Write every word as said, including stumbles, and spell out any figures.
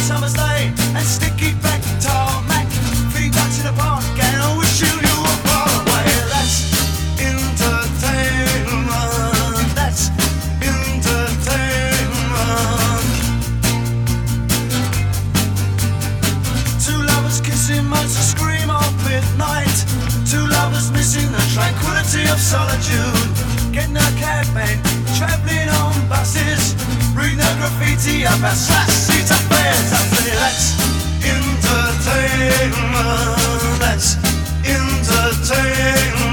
summer's day and sticky back tarmac. Feet back to the park and I wish you knew a far away. That's entertainment. That's entertainment. Two lovers kissing makes a scream of midnight. Two lovers missing the tranquility of solitude. Getting a cab and travelling on buses. Reading the graffiti about slash seat affairs. I say that's entertainment. That's entertainment.